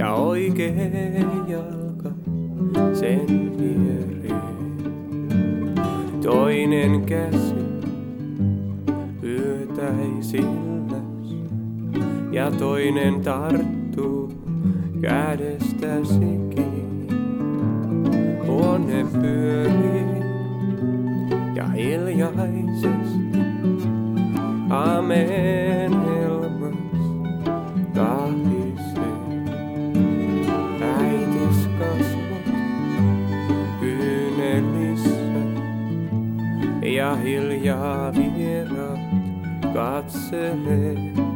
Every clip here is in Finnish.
ja oikea jalka sen viereen. Toinen käsi yötäisilläs ja toinen tarttuu kädestäsi kiinni. Huone pyörii ja hiljaisesti Amen helmas kahisee. Äitis kasvot kyynelissä ja hiljaa vieraat katselee.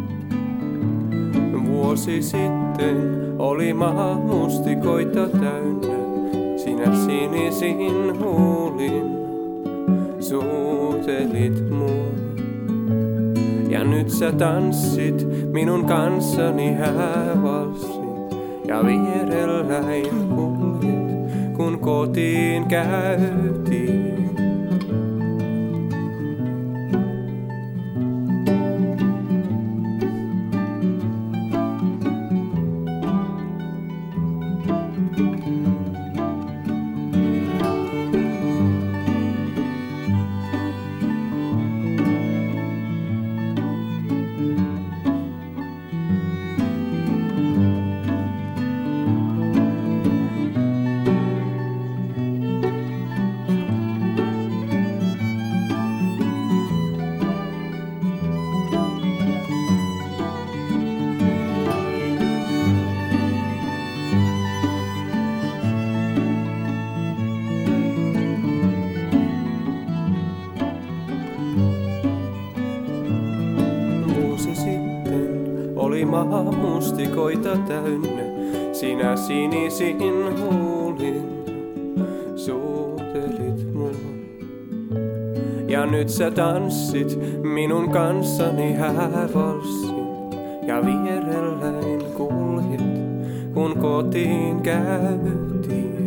Vuosi sitten oli maa mustikoita täynnä, sinä sinisin huulin suutelit mua. Ja nyt sä tanssit minun kanssani häävalssin ja vierelläin kuljet, kun kotiin käytiin. Oli maa mustikoita täynnä, sinä sinisin huulin suutelit mua. Ja nyt sä tanssit minun kanssani häävalssin ja vierelläin kuljet, kun kotiin käytiin.